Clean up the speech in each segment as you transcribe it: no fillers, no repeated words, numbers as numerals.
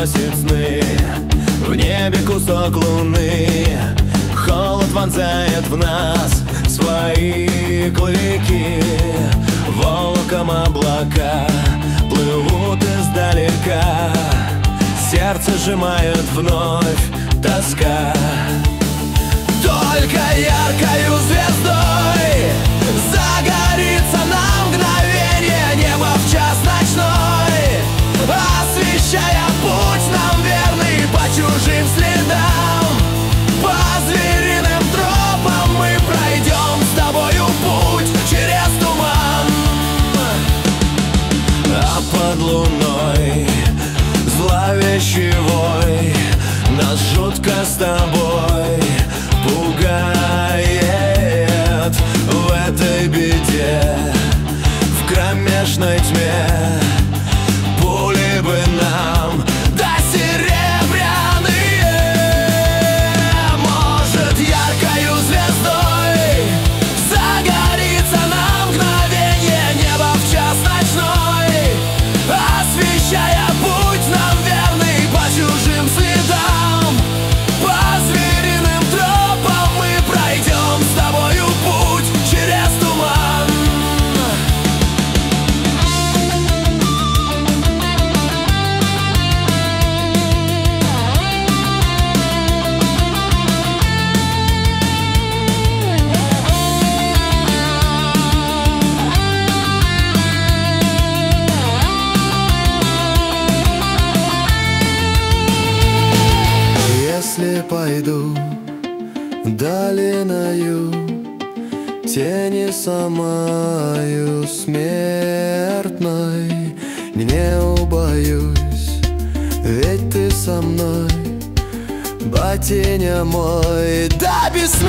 приносит сны. В небе кусок луны, холод вонзает в нас свои клыки. Волоком облака плывут издалека, сердце сжимает вновь тоска. Только яркою звездой загорится на мгновение небо в час ночной, освещая путь нам верный по чужим следам. По звериным тропам мы пройдем с тобою путь через туман. А под луной зловещий вой нас жутко с тобой пугает. В этой беде, в кромешной тьме, пули бы нам да серебряные. Может, яркою звездой загорится на мгновение небо в час ночной, освещая путь нам верный по чужим следам. По звериным тропам мы пройдем с тобою путь через туман. Если пойду долиною, тени самою смертной, не убоюсь, ведь ты со мной, батиня мой, да бессмертный.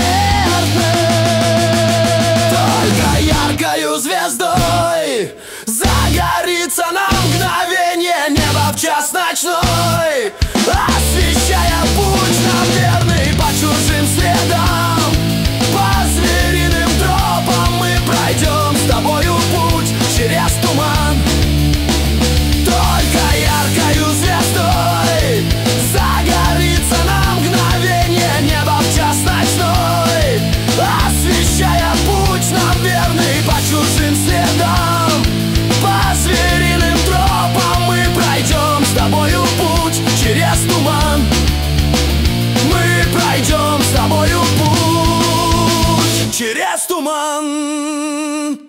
Только яркою звездой загорится на мгновение небо в час ночной, освещая путь нам верный по чужим следам. По звериным тропам мы пройдем с тобою путь через туман. Только яркою звездой загорится на мгновение небо в час ночной, освещая путь нам верный по чужим следам. По звериным тропам мы пройдем с тобою путь через туман. Мы пройдем с тобою путь через туман.